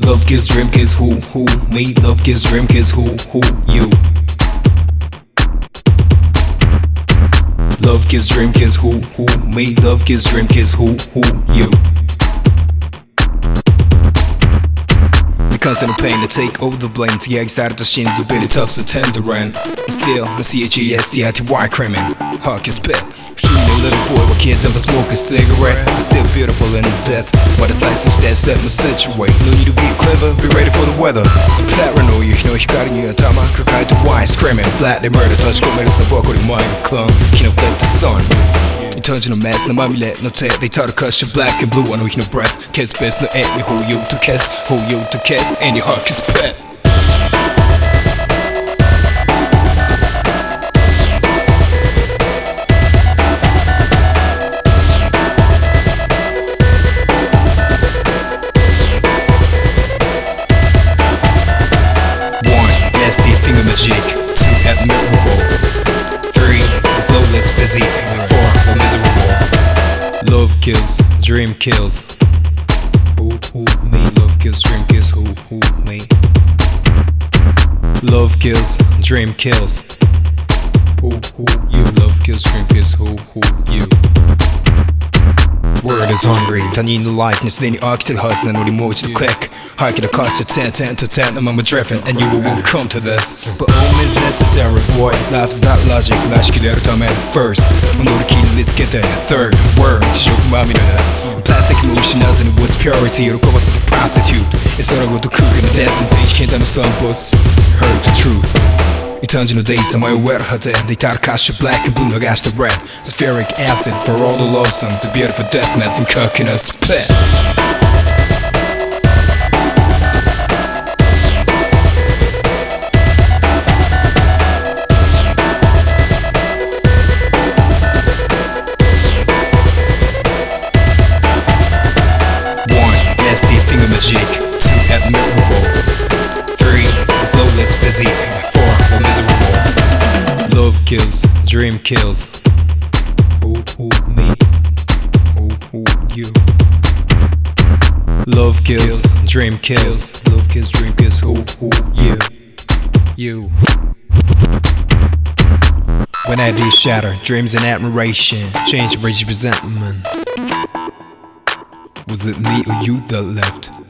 Love kills, dream kills, who, me. Love kills, dream kills, who, you. Love kills, dream kills, who, me. Love kills, dream kills, who, you. Constant pain to take all the blame. Yeah, excited the shins, a bit tough, so tender and still the CHESTITY cramming. Hawk is pet. Shooting a little boy with kid never smoke a cigarette. Still beautiful in death. But it's like such that set my situate. No need to be clever, be ready for the weather. Paranoia, you know, hikari ni atama kakai to wise screaming. Flat they murder, touch comedies no boko de mind clung. Can affect the sun. You touching a mess, no mommy let no tap. They try to cut you black and blue, I know you no breath. Kiss best, no end, who you to cast, and your heart is pet. One, nasty thingamajig. Two, admirable. Three, flawless physique. Four, miserable. Love kills, dream kills. Who, me. Love kills, dream kills, who, me. Love kills, dream kills. Who, you. Love kills, dream kills, who, you. Word is hungry, 他人の likeness でに飽きてるはずなのにもう一度 click 吐き出かして10 to 10 のまま driven and you will come to this But home is necessary boy, life is not logic らしきれるため first 乗り切り見つけて third word 地獄まみれ Plasticも失わずに what's purity 喜ばせて prostitute それごと空気の destination 健太の sunputs heard the truth Eternal daysさまよえる果てでいたら歌詞 black and blue 流した red Sulfuric acid for all the love songs The beautiful death mats and cooking a spit One, nasty thingamajig Two, admirable Three, flawless physique Miserable. Love kills, dream kills. Who, me. Who, you. Love kills, dream kills. Love kills, dream kills. Who, you. You. When ideas shatter, dreams and admiration change, rage, resentment. Was it me or you that left?